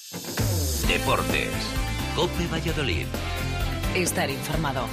Deportes. COPE Valladolid. Estar informado.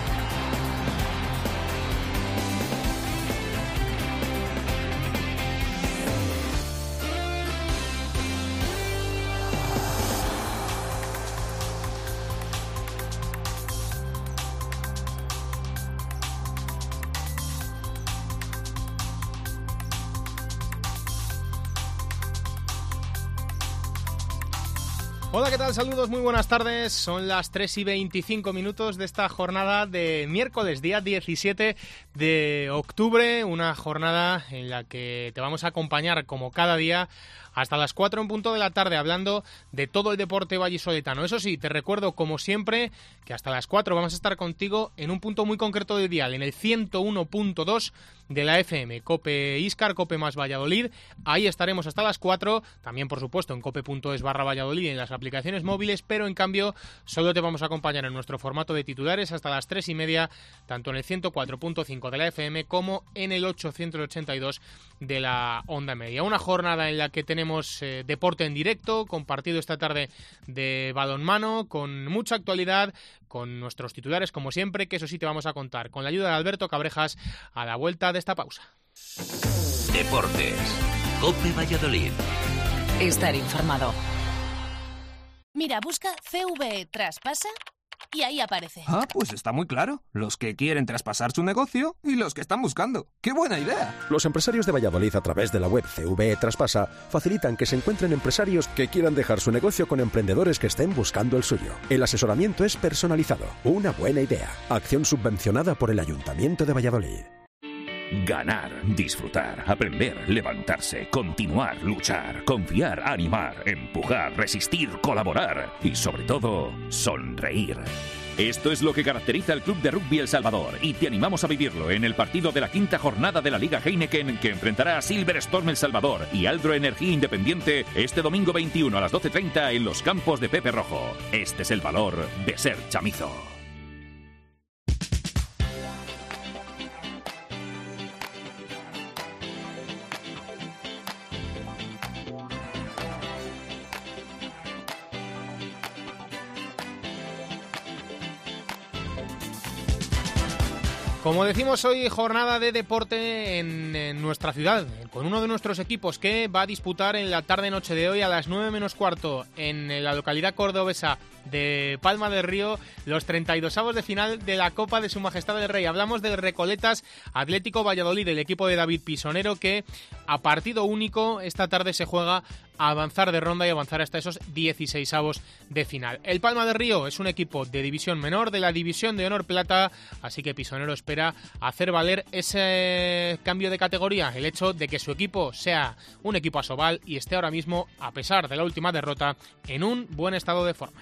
Hola, ¿qué tal? Saludos, muy buenas tardes. Son las 3:25 de esta jornada de miércoles, día 17 de octubre. Una jornada en la que te vamos a acompañar, como cada día, hasta las 4 en punto de la tarde, hablando de todo el deporte vallisoletano. Eso sí, te recuerdo, como siempre, que hasta las 4 vamos a estar contigo en un punto muy concreto de dial, en el 101.2 de la FM, COPE Íscar, COPE más Valladolid. Ahí estaremos hasta las 4, también por supuesto en cope.es/Valladolid en las aplicaciones móviles, pero en cambio solo te vamos a acompañar en nuestro formato de titulares hasta las 3:30, tanto en el 104.5 de la FM como en el 882 de la onda media. Una jornada en la que tenemos deporte en directo, compartido esta tarde de balonmano, con mucha actualidad, con nuestros titulares como siempre, que eso sí te vamos a contar, con la ayuda de Alberto Cabrejas, a la vuelta de esta pausa. Deportes. COPE Valladolid. Estar informado. Mira, busca CVE Traspasa y ahí aparece. Ah, pues está muy claro. Los que quieren traspasar su negocio y los que están buscando. ¡Qué buena idea! Los empresarios de Valladolid, a través de la web CVE Traspasa, facilitan que se encuentren empresarios que quieran dejar su negocio con emprendedores que estén buscando el suyo. El asesoramiento es personalizado. Una buena idea. Acción subvencionada por el Ayuntamiento de Valladolid. Ganar, disfrutar, aprender, levantarse, continuar, luchar, confiar, animar, empujar, resistir, colaborar y, sobre todo, sonreír. Esto es lo que caracteriza al Club de Rugby El Salvador y te animamos a vivirlo en el partido de la quinta jornada de la Liga Heineken, que enfrentará a Silver Storm El Salvador y Aldro Energía Independiente este domingo 21 a las 12:30 en los campos de Pepe Rojo. Este es el valor de ser chamizo. Como decimos hoy, jornada de deporte en nuestra ciudad, con uno de nuestros equipos que va a disputar en la tarde-noche de hoy a las 9:15 en la localidad cordobesa de Palma del Río, los 32avos de final de la Copa de Su Majestad el Rey. Hablamos del Recoletas Atlético Valladolid, el equipo de David Pisonero, que a partido único esta tarde se juega a avanzar de ronda y avanzar hasta esos 16avos de final. El Palma del Río es un equipo de división menor, de la división de honor plata, así que Pisonero espera hacer valer ese cambio de categoría, el hecho de que su equipo sea un equipo asobal y esté ahora mismo, a pesar de la última derrota, en un buen estado de forma.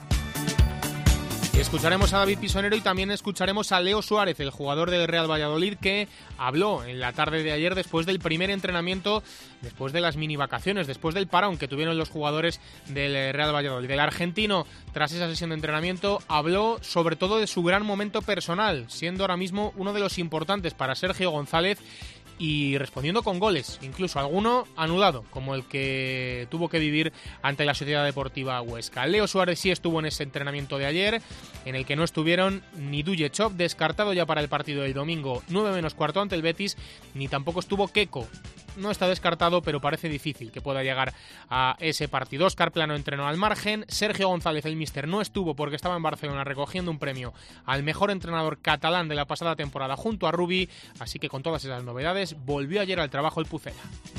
Escucharemos a David Pisonero y también escucharemos a Leo Suárez, el jugador del Real Valladolid, que habló en la tarde de ayer después del primer entrenamiento, después de las mini vacaciones, después del parón que tuvieron los jugadores del Real Valladolid. El argentino, tras esa sesión de entrenamiento, habló sobre todo de su gran momento personal, siendo ahora mismo uno de los importantes para Sergio González y respondiendo con goles, incluso alguno anulado, como el que tuvo que vivir ante la Sociedad Deportiva Huesca. Leo Suárez sí estuvo en ese entrenamiento de ayer, en el que no estuvieron ni Dujechov, descartado ya para el partido del domingo 9:15 ante el Betis, ni tampoco estuvo Keko. No está descartado, pero parece difícil que pueda llegar a ese partido. Óscar Plano entrenó al margen. Sergio González, el míster, no estuvo porque estaba en Barcelona recogiendo un premio al mejor entrenador catalán de la pasada temporada junto a Rubi. Así que con todas esas novedades, volvió ayer al trabajo el Pucela.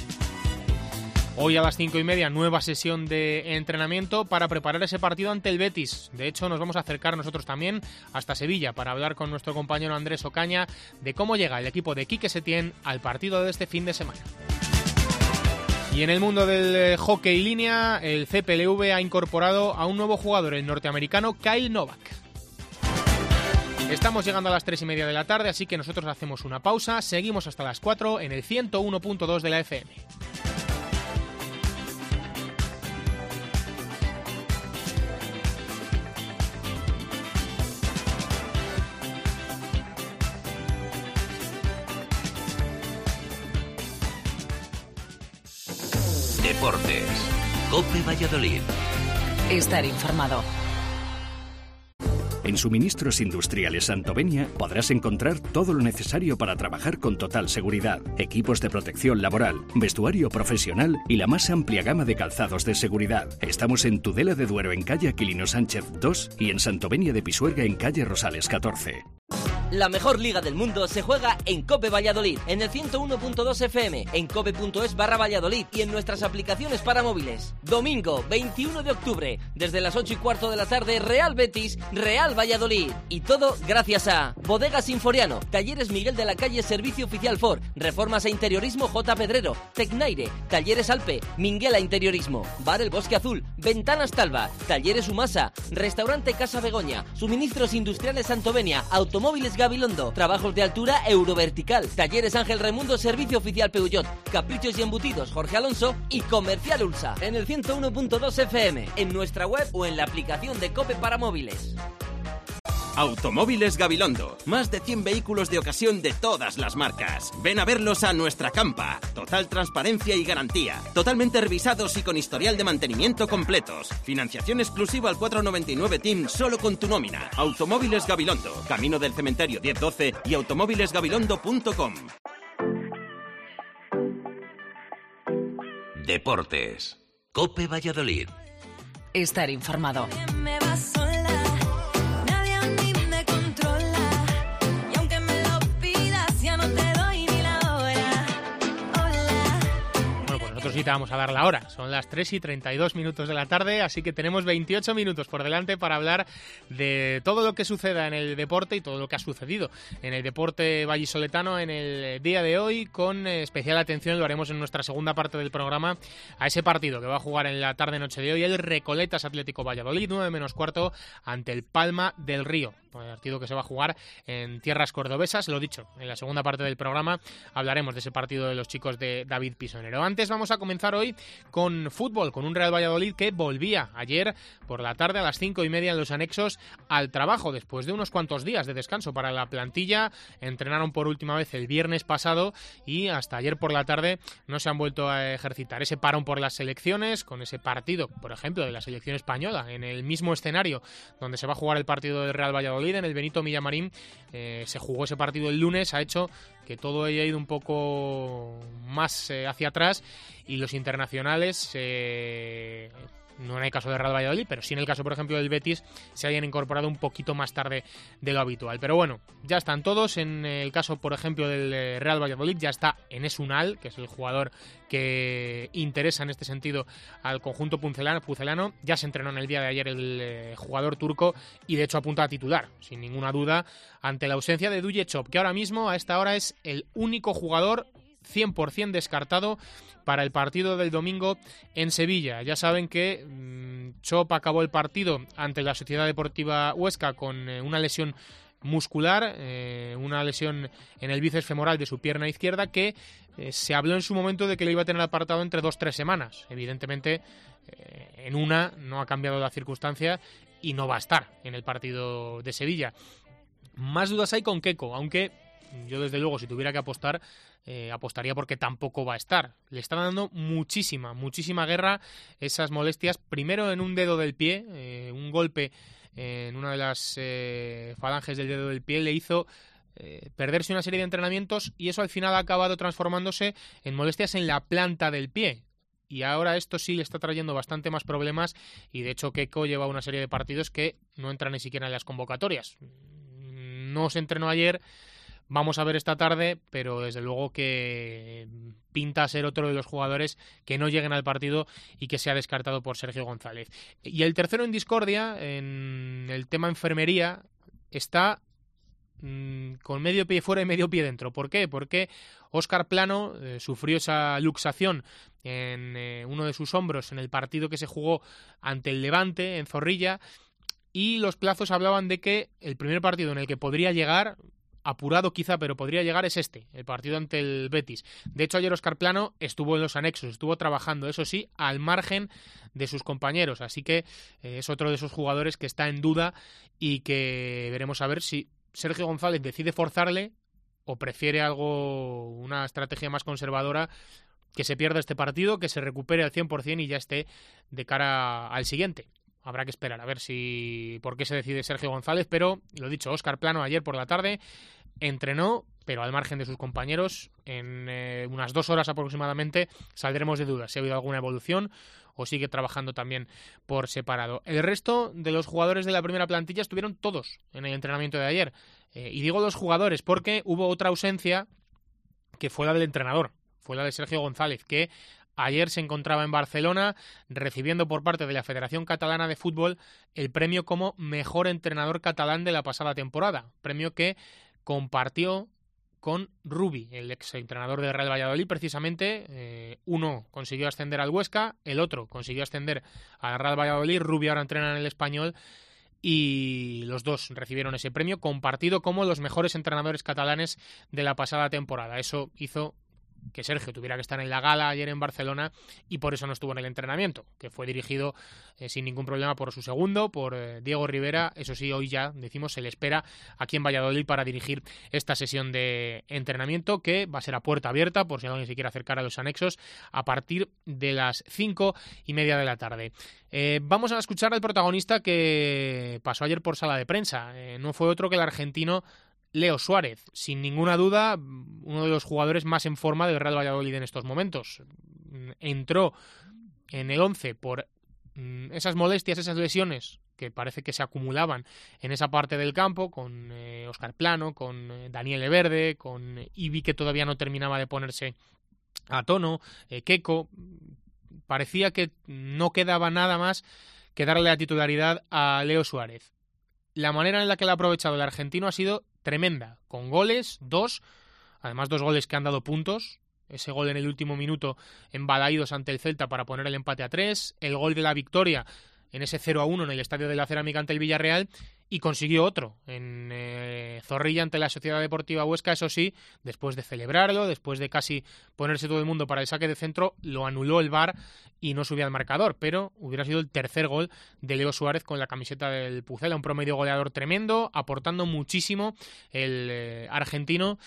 Hoy a las 5:30, nueva sesión de entrenamiento para preparar ese partido ante el Betis. De hecho, nos vamos a acercar nosotros también hasta Sevilla para hablar con nuestro compañero Andrés Ocaña de cómo llega el equipo de Quique Setién al partido de este fin de semana. Y en el mundo del hockey línea, el CPLV ha incorporado a un nuevo jugador, el norteamericano Kyle Novak. Estamos llegando a las 3:30 de la tarde, así que nosotros hacemos una pausa. Seguimos hasta las 4 en el 101.2 de la FM. Deportes. COPE Valladolid. Estar informado. En Suministros Industriales Santovenia podrás encontrar todo lo necesario para trabajar con total seguridad, equipos de protección laboral, vestuario profesional y la más amplia gama de calzados de seguridad. Estamos en Tudela de Duero en calle Aquilino Sánchez 2 y en Santovenia de Pisuerga en calle Rosales 14. La mejor liga del mundo se juega en COPE Valladolid, en el 101.2 FM, en cope.es/Valladolid y en nuestras aplicaciones para móviles. Domingo, 21 de octubre, desde las 8:15 de la tarde, Real Betis, Real Valladolid. Y todo gracias a Bodegas Sinforiano, Talleres Miguel de la Calle, Servicio Oficial Ford, Reformas e Interiorismo J. Pedrero, Tecnaire, Talleres Alpe, Minguela Interiorismo, Bar El Bosque Azul, Ventanas Talva, Talleres Humasa, Restaurante Casa Begoña, Suministros Industriales Santovenia, Automóviles Gabilondo, Trabajos de Altura Eurovertical, Talleres Ángel Raimundo, Servicio Oficial Peugeot, Caprichos y Embutidos Jorge Alonso y Comercial Ulsa. En el 101.2 FM, en nuestra web o en la aplicación de COPE para móviles. Automóviles Gabilondo. Más de 100 vehículos de ocasión de todas las marcas. Ven a verlos a nuestra campa. Total transparencia y garantía. Totalmente revisados y con historial de mantenimiento completos. Financiación exclusiva al 499 TIM solo con tu nómina. Automóviles Gabilondo. Camino del Cementerio 1012 y automóvilesgabilondo.com. Deportes. COPE Valladolid. Estar informado. Sí, te vamos a dar la hora. Son las 3:32 de la tarde, así que tenemos 28 minutos por delante para hablar de todo lo que suceda en el deporte y todo lo que ha sucedido en el deporte vallisoletano en el día de hoy, con especial atención, lo haremos en nuestra segunda parte del programa, a ese partido que va a jugar en la tarde-noche de hoy, el Recoletas Atlético Valladolid, 9:15 ante el Palma del Río. Partido que se va a jugar en tierras cordobesas. Lo dicho, en la segunda parte del programa hablaremos de ese partido de los chicos de David Pisonero. Antes vamos a comenzar hoy con fútbol, con un Real Valladolid que volvía ayer por la tarde a las 5:30 en los anexos al trabajo, después de unos cuantos días de descanso para la plantilla. Entrenaron por última vez el viernes pasado y hasta ayer por la tarde no se han vuelto a ejercitar. Ese parón por las selecciones, con ese partido, por ejemplo, de la selección española, en el mismo escenario donde se va a jugar el partido del Real Valladolid, en el Benito Villamarín. Se jugó ese partido el lunes, ha hecho que todo haya ido un poco más hacia atrás y los internacionales, no en el caso de Real Valladolid, pero sí en el caso, por ejemplo, del Betis, se hayan incorporado un poquito más tarde de lo habitual. Pero bueno, ya están todos. En el caso, por ejemplo, del Real Valladolid, ya está Enes Unal, que es el jugador que interesa en este sentido al conjunto pucelano. Ya se entrenó en el día de ayer el jugador turco y de hecho apunta a titular, sin ninguna duda, ante la ausencia de Duje Chop, que ahora mismo, a esta hora, es el único jugador 100% descartado para el partido del domingo en Sevilla. Ya saben que Chop acabó el partido ante la Sociedad Deportiva Huesca con una lesión muscular, una lesión en el bíceps femoral de su pierna izquierda, que se habló en su momento de que le iba a tener apartado entre 2-3 semanas. Evidentemente, en una no ha cambiado la circunstancia y no va a estar en el partido de Sevilla. Más dudas hay con Keco, aunque yo desde luego, si tuviera que apostar, apostaría porque tampoco va a estar. Le están dando muchísima guerra esas molestias, primero en un dedo del pie, un golpe en una de las falanges del dedo del pie le hizo perderse una serie de entrenamientos y eso al final ha acabado transformándose en molestias en la planta del pie. Y ahora esto sí le está trayendo bastante más problemas y de hecho Keco lleva una serie de partidos que no entran ni siquiera en las convocatorias. No se entrenó ayer, vamos a ver esta tarde, pero desde luego que pinta a ser otro de los jugadores que no lleguen al partido y que sea descartado por Sergio González. Y el tercero en discordia, en el tema enfermería, está con medio pie fuera y medio pie dentro. ¿Por qué? Porque Óscar Plano sufrió esa luxación en uno de sus hombros en el partido que se jugó ante el Levante en Zorrilla y los plazos hablaban de que el primer partido en el que podría llegar, apurado quizá, pero podría llegar, es el partido ante el Betis. De hecho, ayer Óscar Plano estuvo en los anexos, estuvo trabajando, eso sí, al margen de sus compañeros, así que es otro de esos jugadores que está en duda y que veremos a ver si Sergio González decide forzarle o prefiere una estrategia más conservadora, que se pierda este partido, que se recupere al 100% y ya esté de cara al siguiente. habrá que esperar a ver por qué se decide Sergio González, pero lo dicho, Óscar Plano ayer por la tarde entrenó, pero al margen de sus compañeros. En unas 2 horas aproximadamente saldremos de dudas si ha habido alguna evolución o sigue trabajando también por separado. El resto de los jugadores de la primera plantilla estuvieron todos en el entrenamiento de ayer. Y digo los jugadores porque hubo otra ausencia que fue la del entrenador, fue la de Sergio González, que ayer se encontraba en Barcelona recibiendo por parte de la Federación Catalana de Fútbol el premio como mejor entrenador catalán de la pasada temporada, premio que compartió con Rubi, el ex entrenador del Real Valladolid. Precisamente uno consiguió ascender al Huesca, el otro consiguió ascender al Real Valladolid. Rubi ahora entrena en el Español y los dos recibieron ese premio compartido como los mejores entrenadores catalanes de la pasada temporada. Eso hizo que Sergio tuviera que estar en la gala ayer en Barcelona y por eso no estuvo en el entrenamiento, que fue dirigido sin ningún problema por su segundo, por Diego Rivera. Eso sí, hoy ya decimos se le espera aquí en Valladolid para dirigir esta sesión de entrenamiento, que va a ser a puerta abierta por si alguien se quiere acercar a los anexos a partir de las 5:30 de la tarde. Vamos a escuchar al protagonista que pasó ayer por sala de prensa. No fue otro que el argentino Leo Suárez, sin ninguna duda uno de los jugadores más en forma del Real Valladolid en estos momentos. Entró en el 11 por esas molestias, esas lesiones que parece que se acumulaban en esa parte del campo, con Óscar Plano, con Daniel Everde, con Ibi, que todavía no terminaba de ponerse a tono, Keco. Parecía que no quedaba nada más que darle la titularidad a Leo Suárez. La manera en la que lo ha aprovechado el argentino ha sido tremenda, con goles, 2, además 2 goles que han dado puntos. Ese gol en el último minuto en Balaídos ante el Celta para poner el empate a 3, el gol de la victoria en ese 0-1 en el Estadio de la Cerámica ante el Villarreal, y consiguió otro en Zorrilla ante la Sociedad Deportiva Huesca. Eso sí, después de celebrarlo, después de casi ponerse todo el mundo para el saque de centro, lo anuló el VAR y no subía al marcador, pero hubiera sido el tercer gol de Leo Suárez con la camiseta del Pucela, un promedio goleador tremendo, aportando muchísimo el argentino,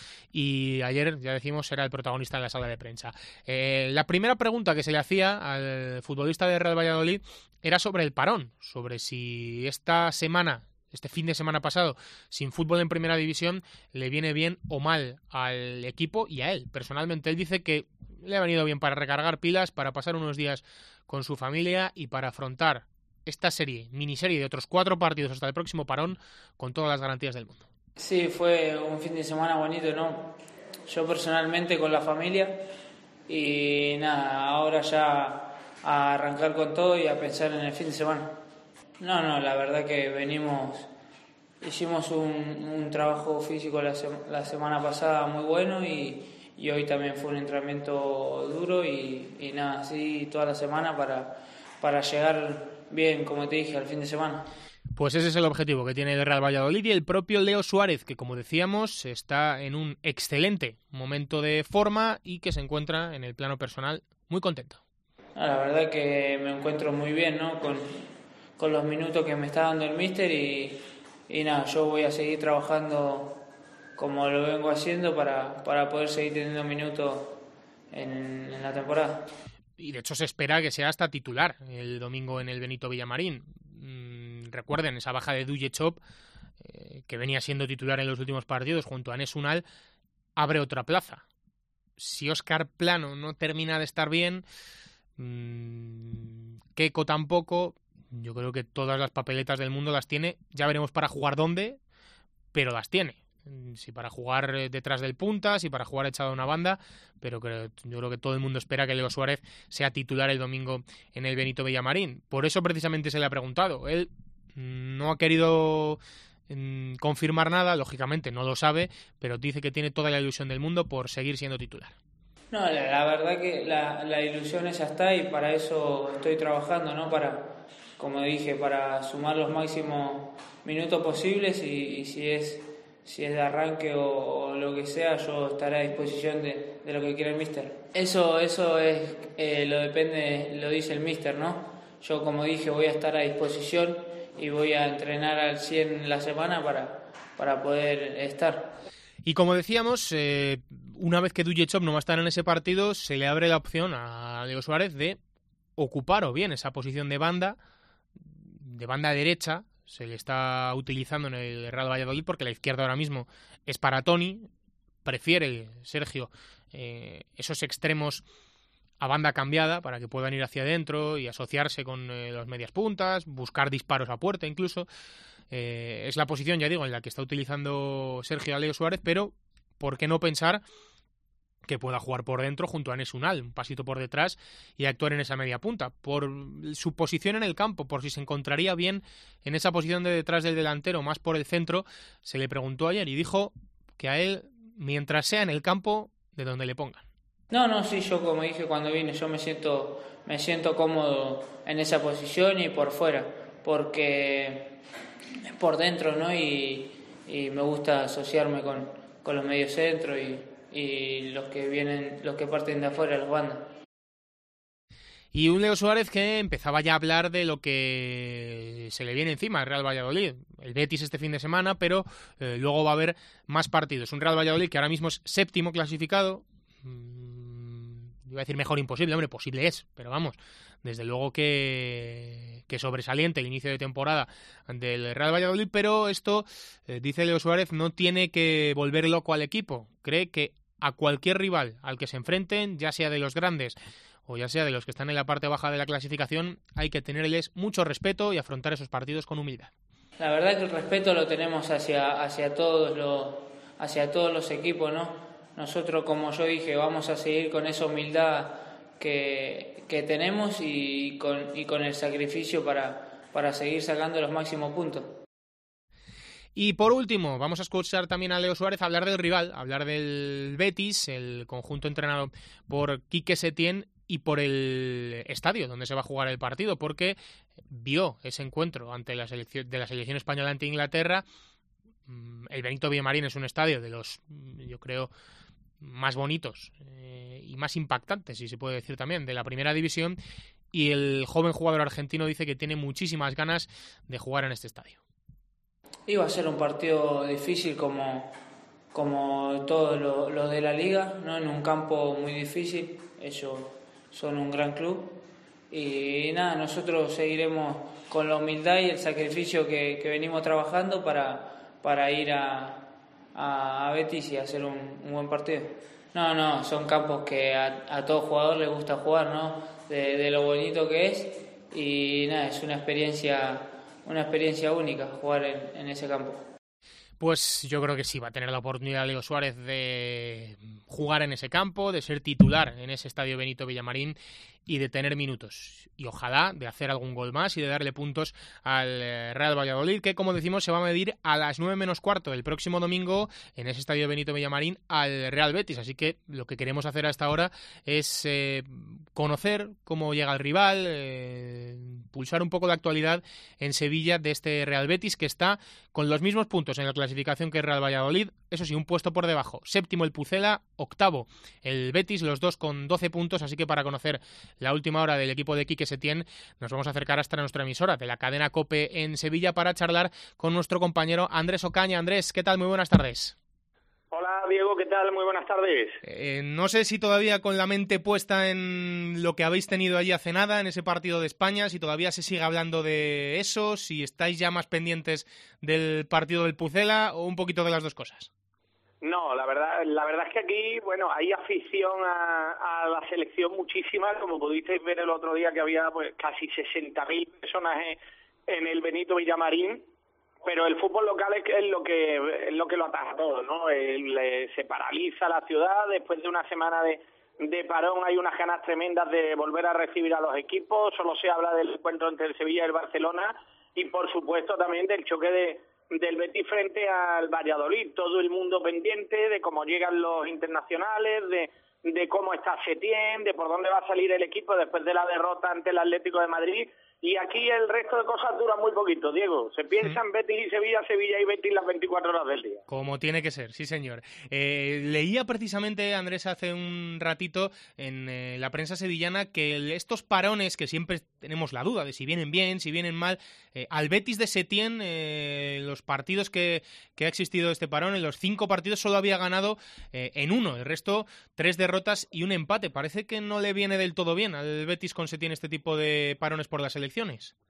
y ayer, ya decimos, era el protagonista en la sala de prensa. La primera pregunta que se le hacía al futbolista de Real Valladolid era sobre el parón, sobre si esta semana, este fin de semana pasado, sin fútbol en primera división, le viene bien o mal al equipo y a él. Personalmente, él dice que le ha venido bien para recargar pilas, para pasar unos días con su familia y para afrontar esta miniserie de otros 4 partidos hasta el próximo parón con todas las garantías del mundo. Sí, fue un fin de semana bonito, ¿no? Yo personalmente con la familia y nada, ahora ya a arrancar con todo y a pensar en el fin de semana. No, la verdad que hicimos un trabajo físico la semana pasada muy bueno y hoy también fue un entrenamiento duro y nada, así toda la semana para llegar bien, como te dije, al fin de semana. Pues ese es el objetivo que tiene el Real Valladolid y el propio Leo Suárez, que como decíamos está en un excelente momento de forma y que se encuentra en el plano personal muy contento. La verdad que me encuentro muy bien, ¿no? Con los minutos que me está dando el míster y nada, yo voy a seguir trabajando como lo vengo haciendo para poder seguir teniendo minutos en la temporada. Y de hecho se espera que sea hasta titular el domingo en el Benito Villamarín. Recuerden esa baja de Dujechop, que venía siendo titular en los últimos partidos junto a Anes Unal, abre otra plaza. Si Óscar Plano no termina de estar bien, Keco tampoco, yo creo que todas las papeletas del mundo las tiene. Ya veremos para jugar dónde, pero las tiene. Si para jugar detrás del punta, si para jugar echado a una banda, pero yo creo que todo el mundo espera que Leo Suárez sea titular el domingo en el Benito Villamarín. Por eso precisamente se le ha preguntado. Él no ha querido confirmar nada, lógicamente no lo sabe, pero dice que tiene toda la ilusión del mundo por seguir siendo titular. No, la verdad que la ilusión esa está y para eso estoy trabajando, ¿no? Como dije, para sumar los máximos minutos posibles y si es de arranque o lo que sea, yo estaré a disposición de lo que quiera el míster. Eso es lo dice el míster, ¿no? Yo, como dije, voy a estar a disposición y voy a entrenar al 100 la semana para poder estar. Y como decíamos, una vez que Dujechop no va a estar en ese partido, se le abre la opción a Leo Suárez de ocupar o bien esa posición de banda, de banda derecha se le está utilizando en el Real Valladolid porque la izquierda ahora mismo es para Toni. Prefiere Sergio esos extremos a banda cambiada para que puedan ir hacia adentro y asociarse con los medias puntas, buscar disparos a puerta incluso. Es la posición, ya digo, en la que está utilizando Sergio a Leo Suárez, pero ¿por qué no pensar que pueda jugar por dentro junto a Enes Unal, un pasito por detrás y actuar en esa media punta? Por su posición en el campo, por si se encontraría bien en esa posición de detrás del delantero, más por el centro, se le preguntó ayer y dijo que a él, mientras sea en el campo, de donde le pongan. No, sí, yo como dije cuando vine, yo me siento cómodo en esa posición y por fuera, porque es por dentro, ¿no? Y me gusta asociarme con los mediocentros y los que parten de afuera, las bandas. Y un Leo Suárez que empezaba ya a hablar de lo que se le viene encima al Real Valladolid. El Betis este fin de semana, pero luego va a haber más partidos. Un Real Valladolid que ahora mismo es séptimo clasificado. Iba a decir mejor imposible, hombre, posible es, pero vamos, desde luego que sobresaliente el inicio de temporada del Real Valladolid, pero esto, dice Leo Suárez, no tiene que volver loco al equipo. Cree que a cualquier rival al que se enfrenten, ya sea de los grandes o ya sea de los que están en la parte baja de la clasificación, hay que tenerles mucho respeto y afrontar esos partidos con humildad. La verdad que el respeto lo tenemos hacia todos los equipos, ¿no? Nosotros, como yo dije, vamos a seguir con esa humildad que tenemos y con el sacrificio para seguir sacando los máximos puntos. Y por último, vamos a escuchar también a Leo Suárez hablar del rival, hablar del Betis, el conjunto entrenado por Quique Setién, y por el estadio donde se va a jugar el partido, porque vio ese encuentro ante la selección española ante Inglaterra. El Benito Villamarín es un estadio de los, yo creo, más bonitos y más impactantes, si se puede decir también, de la primera división, y el joven jugador argentino dice que tiene muchísimas ganas de jugar en este estadio. Iba a ser un partido difícil como todos los de la liga, ¿no? En un campo muy difícil. Ellos son un gran club y nada, nosotros seguiremos con la humildad y el sacrificio que venimos trabajando para ir a Betis y hacer un buen partido. No, son campos que a todo jugador le gusta jugar, ¿no? De lo bonito que es, y nada, es una experiencia única jugar en ese campo. Pues yo creo que sí, va a tener la oportunidad Leo Suárez de jugar en ese campo, de ser titular en ese estadio Benito Villamarín y de tener minutos. Y ojalá de hacer algún gol más y de darle puntos al Real Valladolid, que como decimos se va a medir a las 9:15 el próximo domingo en ese estadio Benito Villamarín al Real Betis. Así que lo que queremos hacer hasta ahora es conocer cómo llega el rival, pulsar un poco de actualidad en Sevilla de este Real Betis, que está con los mismos puntos en la clasificación que el Real Valladolid, eso sí, un puesto por debajo. Séptimo el Pucela, octavo el Betis, los dos con 12 puntos, así que para conocer la última hora del equipo de Quique Setién nos vamos a acercar hasta nuestra emisora de la cadena COPE en Sevilla para charlar con nuestro compañero Andrés Ocaña. Andrés, ¿qué tal? Muy buenas tardes. Hola Diego, ¿qué tal? Muy buenas tardes. No sé si todavía con la mente puesta en lo que habéis tenido allí hace nada, en ese partido de España, si todavía se sigue hablando de eso, si estáis ya más pendientes del partido del Pucela o un poquito de las dos cosas. No, la verdad es que aquí, bueno, hay afición a la selección muchísima, como pudisteis ver el otro día que había pues casi 60.000 personas en el Benito Villamarín, pero el fútbol local es lo que lo ataja todo, ¿no? Se paraliza la ciudad después de una semana de parón. Hay unas ganas tremendas de volver a recibir a los equipos. Solo se habla del encuentro entre el Sevilla y el Barcelona y por supuesto también del choque del Betis frente al Valladolid. Todo el mundo pendiente de cómo llegan los internacionales, de cómo está Setién, de por dónde va a salir el equipo después de la derrota ante el Atlético de Madrid. Y aquí el resto de cosas dura muy poquito, Diego. Se piensa en Betis y Sevilla, Sevilla y Betis las 24 horas del día. Como tiene que ser, sí señor. Leía precisamente, Andrés, hace un ratito en la prensa sevillana que estos parones, que siempre tenemos la duda de si vienen bien, si vienen mal, al Betis de Setién, los partidos que ha existido este parón, en los 5 partidos solo había ganado en 1, el resto 3 derrotas y un empate. Parece que no le viene del todo bien al Betis con Setién este tipo de parones por las elecciones.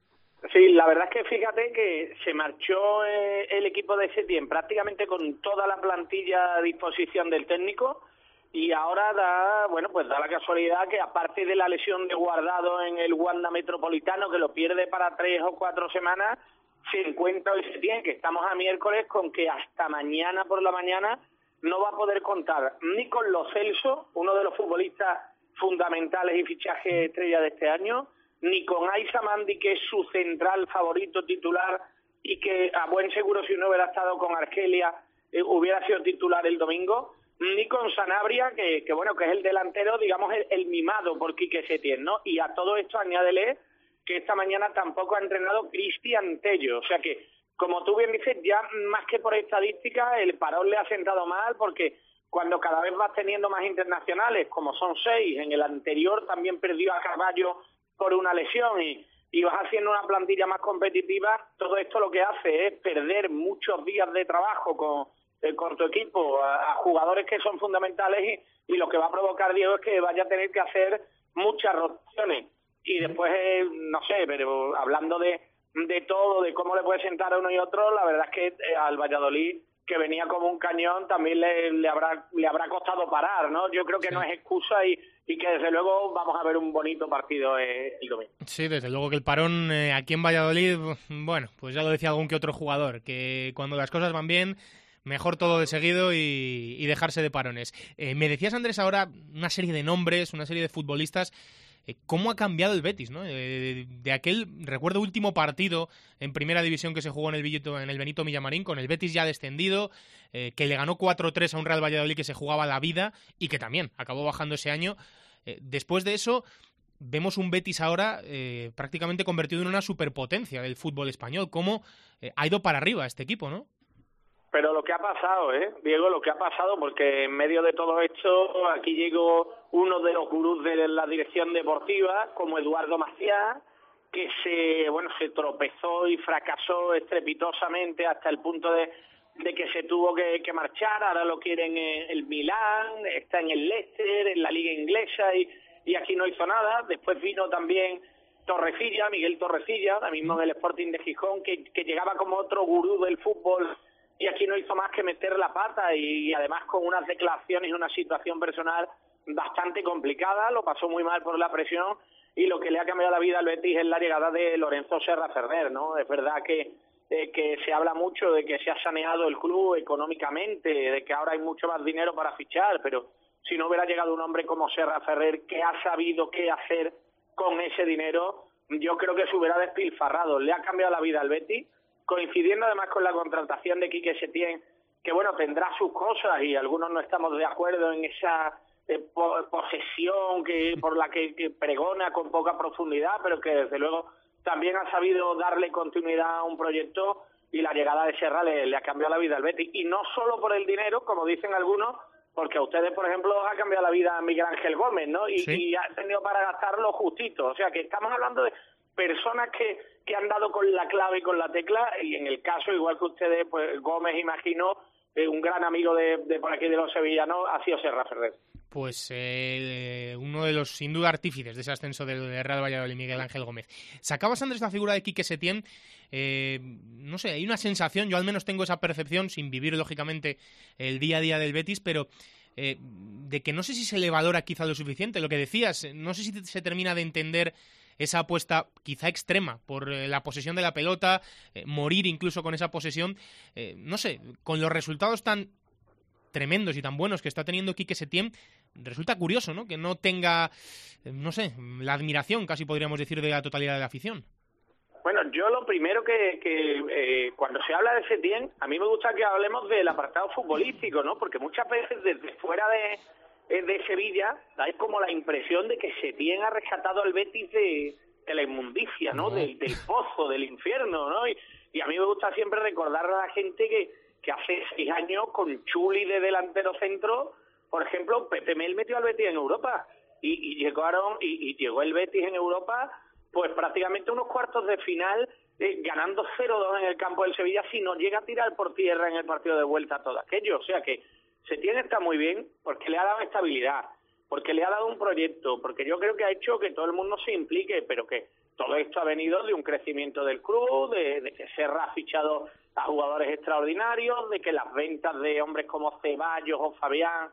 Sí, la verdad es que fíjate que se marchó el equipo de Setién prácticamente con toda la plantilla a disposición del técnico y ahora da la casualidad que aparte de la lesión de Guardado en el Wanda Metropolitano, que lo pierde para 3 o 4 semanas, se encuentra el Setién, que estamos a miércoles, con que hasta mañana por la mañana no va a poder contar ni con Lo Celso, uno de los futbolistas fundamentales y fichajes estrella de este año, ni con Aissa Mandi, que es su central favorito titular y que a buen seguro si no hubiera estado con Argelia hubiera sido titular el domingo, ni con Sanabria, que es el delantero, digamos, el mimado por Quique Setién, ¿no? Y a todo esto añádele que esta mañana tampoco ha entrenado Cristian Tello, o sea que, como tú bien dices, ya más que por estadística, el parón le ha sentado mal porque cuando cada vez vas teniendo más internacionales, como son 6, en el anterior también perdió a Carballo por una lesión y vas haciendo una plantilla más competitiva, todo esto lo que hace es perder muchos días de trabajo con tu equipo a jugadores que son fundamentales y lo que va a provocar, Diego, es que vaya a tener que hacer muchas rotaciones. Y después, no sé, pero hablando de todo, de cómo le puede sentar a uno y otro, la verdad es que al Valladolid, que venía como un cañón, también le habrá costado parar, ¿no? Yo creo que no es excusa y que desde luego vamos a ver un bonito partido el domingo. Sí, desde luego que el parón aquí en Valladolid, bueno, pues ya lo decía algún que otro jugador, que cuando las cosas van bien, mejor todo de seguido y dejarse de parones. Me decías, Andrés, ahora una serie de nombres, una serie de futbolistas. ¿Cómo ha cambiado el Betis, ¿no? De aquel, recuerdo, último partido en primera división que se jugó en el Benito Villamarín, con el Betis ya descendido, que le ganó 4-3 a un Real Valladolid que se jugaba la vida y que también acabó bajando ese año. Después de eso, vemos un Betis ahora prácticamente convertido en una superpotencia del fútbol español. ¿Cómo ha ido para arriba este equipo, no? Pero lo que ha pasado, Diego, lo que ha pasado, porque en medio de todo esto, aquí llegó uno de los gurús de la dirección deportiva, como Eduardo Maciá, que se tropezó y fracasó estrepitosamente hasta el punto de que se tuvo que marchar. Ahora lo quieren el Milán, está en el Leicester, en la liga inglesa y aquí no hizo nada. Después vino también Miguel Torrecilla, ahora mismo en el Sporting de Gijón, que llegaba como otro gurú del fútbol y aquí no hizo más que meter la pata y además con unas declaraciones y una situación personal bastante complicada, lo pasó muy mal por la presión y lo que le ha cambiado la vida al Betis es la llegada de Lorenzo Serra Ferrer, ¿no? Es verdad que se habla mucho de que se ha saneado el club económicamente, de que ahora hay mucho más dinero para fichar, pero si no hubiera llegado un hombre como Serra Ferrer que ha sabido qué hacer con ese dinero, yo creo que se hubiera despilfarrado. Le ha cambiado la vida al Betis, coincidiendo además con la contratación de Quique Setién, que tendrá sus cosas y algunos no estamos de acuerdo en esa posesión por la que pregona con poca profundidad, pero que desde luego también ha sabido darle continuidad a un proyecto y la llegada de Serra le ha cambiado la vida al Betis. Y no solo por el dinero, como dicen algunos, porque a ustedes, por ejemplo, os ha cambiado la vida a Miguel Ángel Gómez, ¿no? Y ha tenido para gastarlo justito. O sea, que estamos hablando de personas que han dado con la clave y con la tecla, y en el caso, igual que ustedes, pues Gómez, imagino, un gran amigo de por aquí de los sevillanos, ha sido Serra Ferrer. Pues uno de los, sin duda, artífices de ese ascenso del Real Valladolid, Miguel Ángel Gómez. Sacabas, Andrés, la figura de Quique Setién. No sé, hay una sensación, yo al menos tengo esa percepción, sin vivir, lógicamente, el día a día del Betis, pero de que no sé si se le valora quizá lo suficiente. Lo que decías, no sé si se termina de entender esa apuesta quizá extrema por la posesión de la pelota, morir incluso con esa posesión. No sé, con los resultados tan tremendos y tan buenos que está teniendo Quique Setién, resulta curioso, ¿no?, que no tenga, no sé, la admiración, casi podríamos decir, de la totalidad de la afición. Bueno, yo lo primero que cuando se habla de Setién, a mí me gusta que hablemos del apartado futbolístico, ¿no? Porque muchas veces desde fuera de Sevilla hay como la impresión de que Setién ha rescatado al Betis de la inmundicia, ¿no? Del pozo, del infierno, ¿no? Y a mí me gusta siempre recordar a la gente que hace 6 años con Chuli de delantero centro, por ejemplo, Pepe Mel metió al Betis en Europa y llegó el Betis en Europa pues prácticamente unos cuartos de final, ganando 0-2 en el campo del Sevilla, si no llega a tirar por tierra en el partido de vuelta todo aquello. O sea que Setién está muy bien porque le ha dado estabilidad, porque le ha dado un proyecto, porque yo creo que ha hecho que todo el mundo se implique, pero que todo esto ha venido de un crecimiento del club, de que Serra ha fichado a jugadores extraordinarios, de que las ventas de hombres como Ceballos o Fabián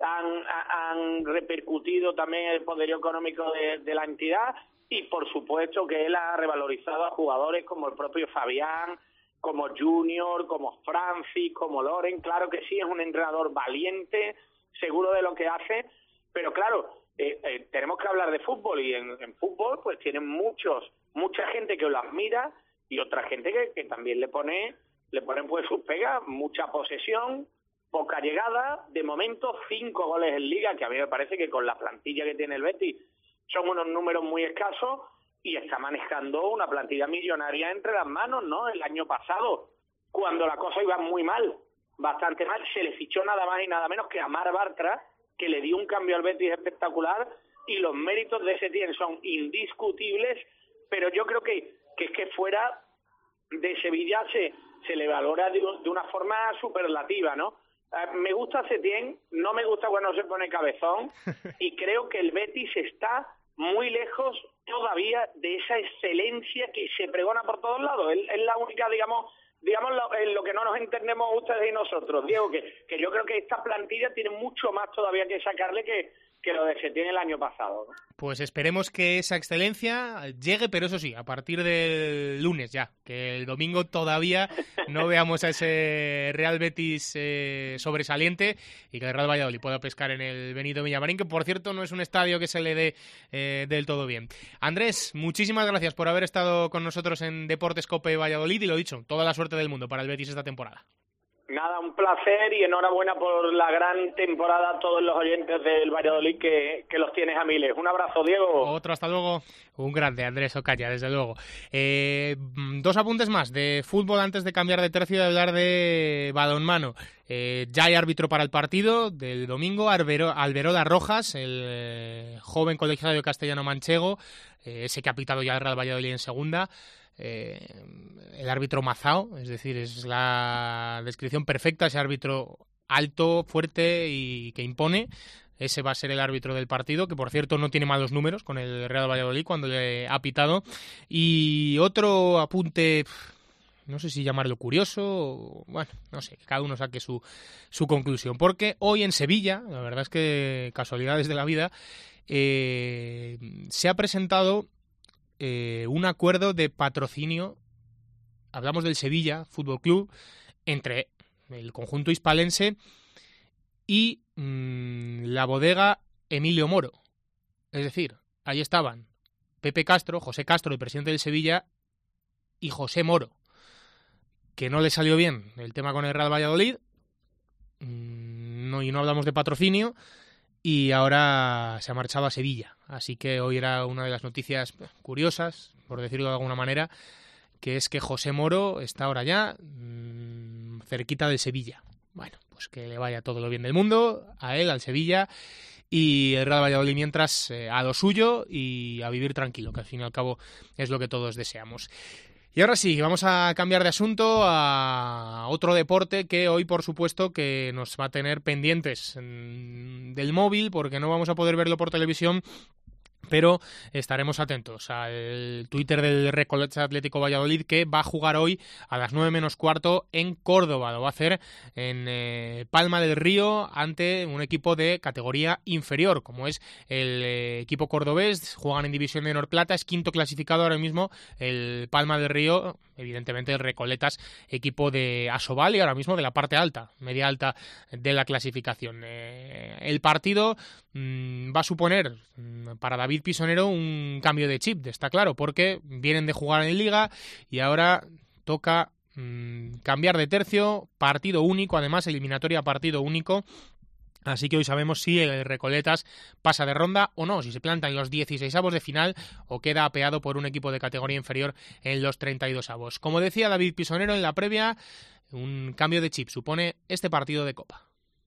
han repercutido también en el poderío económico de la entidad, y por supuesto que él ha revalorizado a jugadores como el propio Fabián, como Junior, como Francis, como Loren. Claro que sí, es un entrenador valiente, seguro de lo que hace, pero claro, tenemos que hablar de fútbol, y en fútbol pues tienen mucha gente que lo admira y otra gente que también le ponen pues sus pegas, mucha posesión, poca llegada, de momento 5 goles en Liga, que a mí me parece que con la plantilla que tiene el Betis son unos números muy escasos, y está manejando una plantilla millonaria entre las manos, ¿no? El año pasado, cuando la cosa iba muy mal, bastante mal, se le fichó nada más y nada menos que a Marc Bartra, que le dio un cambio al Betis espectacular, y los méritos de Setién son indiscutibles, pero yo creo que es que fuera de Sevilla se le valora de una forma superlativa, ¿no? Me gusta Setién, no me gusta cuando se pone cabezón, y creo que el Betis está muy lejos todavía de esa excelencia que se pregona por todos lados. Es la única, digamos en lo que no nos entendemos ustedes y nosotros, Diego, que yo creo que esta plantilla tiene mucho más todavía que sacarle que lo de Setién el año pasado, ¿no? Pues esperemos que esa excelencia llegue, pero eso sí, a partir del lunes ya, que el domingo todavía no veamos a ese Real Betis sobresaliente, y que el Real Valladolid pueda pescar en el Benito Villamarín, que por cierto no es un estadio que se le dé del todo bien. Andrés, muchísimas gracias por haber estado con nosotros en Deportes Cope Valladolid, y lo dicho, toda la suerte del mundo para el Betis esta temporada. Nada, un placer, y enhorabuena por la gran temporada a todos los oyentes del Valladolid, que los tienes a miles. Un abrazo, Diego. Otro, hasta luego. Un grande, Andrés Ocaña, desde luego. 2 apuntes más de fútbol antes de cambiar de tercio y hablar de balonmano. Ya hay árbitro para el partido del domingo, Alberola Rojas, el joven colegiado castellano manchego, ese que ha pitado ya el Real Valladolid en segunda. El árbitro Mazao, es decir, es la descripción perfecta, ese árbitro alto, fuerte y que impone. Ese va a ser el árbitro del partido, que por cierto no tiene malos números con el Real Valladolid cuando le ha pitado. Y otro apunte, no sé si llamarlo curioso, bueno, no sé, que cada uno saque su conclusión, porque hoy en Sevilla, la verdad es que casualidades de la vida, se ha presentado un acuerdo de patrocinio, hablamos del Sevilla Fútbol Club, entre el conjunto hispalense y la bodega Emilio Moro. Es decir, ahí estaban Pepe Castro, José Castro, el presidente del Sevilla, y José Moro, que no le salió bien el tema con el Real Valladolid, y no hablamos de patrocinio, y ahora se ha marchado a Sevilla. Así que hoy era una de las noticias curiosas, por decirlo de alguna manera, que es que José Moro está ahora ya cerquita del Sevilla. Bueno, pues que le vaya todo lo bien del mundo, a él, al Sevilla, y el Real Valladolid mientras a lo suyo y a vivir tranquilo, que al fin y al cabo es lo que todos deseamos. Y ahora sí, vamos a cambiar de asunto a otro deporte que hoy, por supuesto, que nos va a tener pendientes del móvil, porque no vamos a poder verlo por televisión, pero estaremos atentos al Twitter del Recoleta Atlético Valladolid, que va a jugar hoy a las 9 menos cuarto en Córdoba. Lo va a hacer en Palma del Río ante un equipo de categoría inferior, como es el equipo cordobés. Juegan en División de Honor Plata, es quinto clasificado ahora mismo el Palma del Río, evidentemente el Recoletas, equipo de Asobal y ahora mismo de la parte alta, media alta de la clasificación. El partido va a suponer para David Pisonero un cambio de chip, está claro, porque vienen de jugar en Liga y ahora toca cambiar de tercio, partido único, además eliminatoria partido único. Así que hoy sabemos si el Recoletas pasa de ronda o no, si se planta en los 16avos de final o queda apeado por un equipo de categoría inferior en los 32avos. Como decía David Pisonero en la previa, un cambio de chip supone este partido de Copa.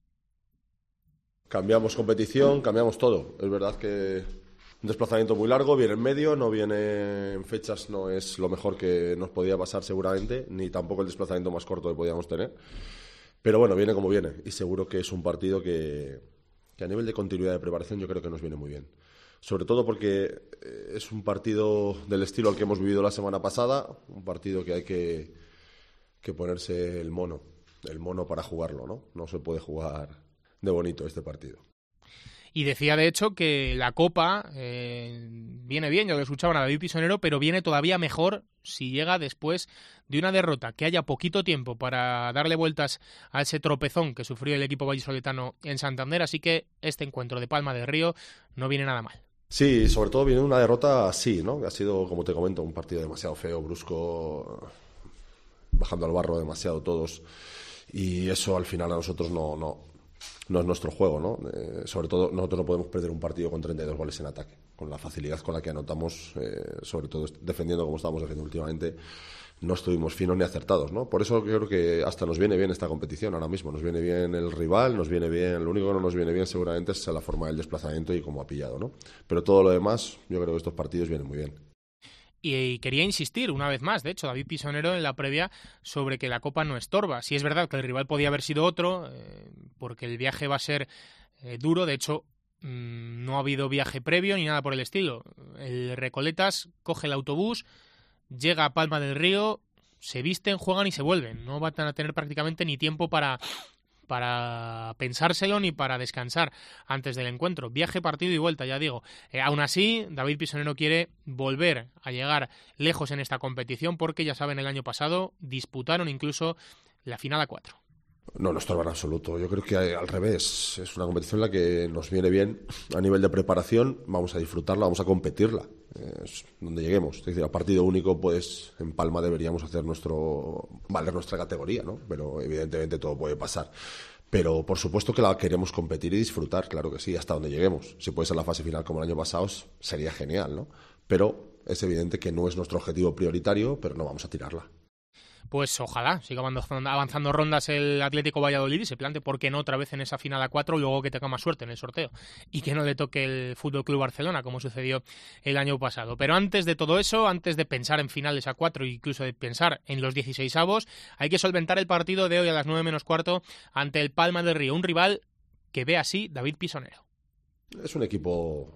Cambiamos competición, cambiamos todo. Es verdad que un desplazamiento muy largo, viene en medio, no viene en fechas, no es lo mejor que nos podía pasar seguramente, ni tampoco el desplazamiento más corto que podíamos tener. Pero bueno, viene como viene y seguro que es un partido que a nivel de continuidad de preparación yo creo que nos viene muy bien. sobre todo porque es un partido del estilo al que hemos vivido la semana pasada, un partido que hay que ponerse el mono para jugarlo, ¿no? No se puede jugar de bonito este partido. Y decía, de hecho, que la Copa viene bien, ya lo escuchaban a David Pisonero, pero viene todavía mejor si llega después de una derrota, que haya poquito tiempo para darle vueltas a ese tropezón que sufrió el equipo vallisoletano en Santander, así que este encuentro de Palma del Río no viene nada mal. Sí, sobre todo viene una derrota así, ¿no? Que ha sido, como te comento, un partido demasiado feo, brusco, bajando al barro demasiado todos, y eso al final a nosotros no es nuestro juego, ¿no? Sobre todo nosotros no podemos perder un partido con 32 goles en ataque, con la facilidad con la que anotamos, sobre todo defendiendo como estábamos defendiendo últimamente, no estuvimos finos ni acertados, ¿no? Por eso creo que hasta nos viene bien esta competición ahora mismo, nos viene bien el rival, nos viene bien, lo único que no nos viene bien seguramente es la forma del desplazamiento y cómo ha pillado, ¿no? Pero todo lo demás, yo creo que estos partidos vienen muy bien. Y quería insistir una vez más, de hecho, David Pisonero en la previa sobre que la Copa no estorba. Sí es verdad que el rival podía haber sido otro, porque el viaje va a ser duro, de hecho no ha habido viaje previo ni nada por el estilo. El Recoletas coge el autobús, llega a Palma del Río, se visten, juegan y se vuelven. No van a tener prácticamente ni tiempo para pensárselo ni para descansar antes del encuentro. Viaje, partido y vuelta, ya digo. Aún así, David Pisonero quiere volver a llegar lejos en esta competición porque, ya saben, el año pasado disputaron incluso la final a 4. No estorba en absoluto. Yo creo que al revés. Es una competición en la que nos viene bien a nivel de preparación. Vamos a disfrutarla, vamos a competirla. Es donde lleguemos. Es decir, a partido único, pues en Palma deberíamos hacer valer nuestra categoría, ¿no? Pero evidentemente todo puede pasar. Pero por supuesto que la queremos competir y disfrutar, claro que sí, hasta donde lleguemos. Si puede ser la fase final como el año pasado, sería genial, ¿no? Pero es evidente que no es nuestro objetivo prioritario, pero no vamos a tirarla. Pues ojalá siga avanzando rondas el Atlético Valladolid y se plante, ¿por qué no?, otra vez en esa final a 4, luego que tenga más suerte en el sorteo y que no le toque el Fútbol Club Barcelona, como sucedió el año pasado. Pero antes de todo eso, antes de pensar en finales a 4 e incluso de pensar en los 16avos, hay que solventar el partido de hoy a las 9 menos cuarto ante el Palma del Río, un rival que ve así David Pisonero. Es un equipo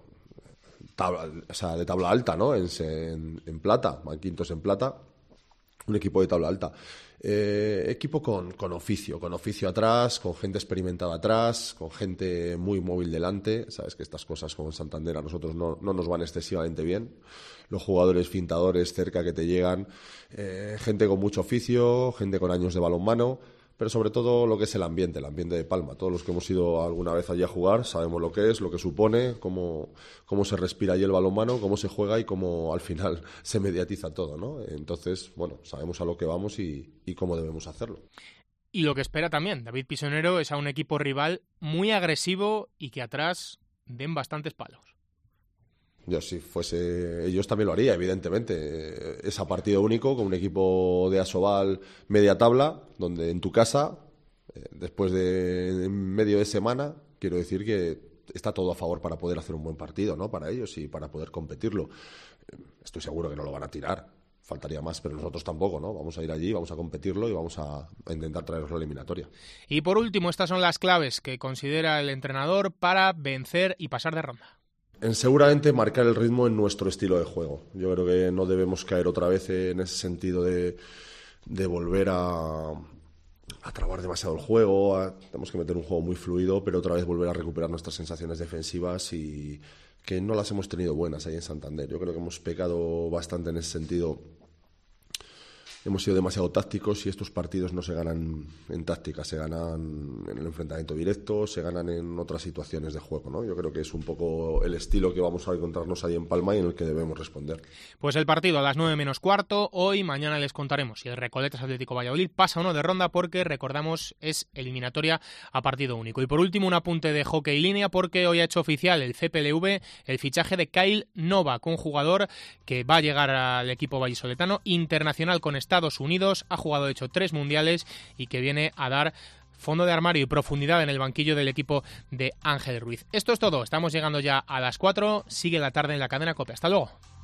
de tabla alta, ¿no? En plata, van quintos en plata. Un equipo de tabla alta. Equipo con oficio atrás, con gente experimentada atrás, con gente muy móvil delante. Sabes que estas cosas como en Santander a nosotros no nos van excesivamente bien. Los jugadores fintadores cerca que te llegan, gente con mucho oficio, gente con años de balonmano, pero sobre todo lo que es el ambiente de Palma. Todos los que hemos ido alguna vez allí a jugar sabemos lo que es, lo que supone, cómo se respira allí el balonmano, cómo se juega y cómo al final se mediatiza todo, ¿no? Entonces, bueno, sabemos a lo que vamos y cómo debemos hacerlo. Y lo que espera también David Pisonero es a un equipo rival muy agresivo y que atrás den bastantes palos. Yo, si fuese ellos, también lo haría, evidentemente. Es a partido único, con un equipo de Asobal media tabla, donde en tu casa, después de medio de semana, quiero decir que está todo a favor para poder hacer un buen partido, ¿no? Para ellos y para poder competirlo. Estoy seguro que no lo van a tirar, faltaría más, pero nosotros tampoco, ¿no? Vamos a ir allí, vamos a competirlo y vamos a intentar traernos la eliminatoria. Y por último, estas son las claves que considera el entrenador para vencer y pasar de ronda. En seguramente marcar el ritmo en nuestro estilo de juego. Yo creo que no debemos caer otra vez en ese sentido de volver a trabar demasiado el juego. Tenemos que meter un juego muy fluido, pero otra vez volver a recuperar nuestras sensaciones defensivas y que no las hemos tenido buenas ahí en Santander. Yo creo que hemos pecado bastante en ese sentido. Hemos sido demasiado tácticos y estos partidos no se ganan en táctica, se ganan en el enfrentamiento directo, se ganan en otras situaciones de juego, ¿no? Yo creo que es un poco el estilo que vamos a encontrarnos ahí en Palma y en el que debemos responder. Pues el partido a las 9 menos cuarto, hoy, mañana les contaremos si el Recoletas Atlético Valladolid pasa o no de ronda porque, recordamos, es eliminatoria a partido único. Y por último, un apunte de hockey línea porque hoy ha hecho oficial el CPLV el fichaje de Kyle Novak, un jugador que va a llegar al equipo vallisoletano, internacional con Estados Unidos, ha jugado de hecho 3 mundiales y que viene a dar fondo de armario y profundidad en el banquillo del equipo de Ángel Ruiz. Esto es todo, estamos llegando ya a las 4, sigue la tarde en la cadena COPE. Hasta luego.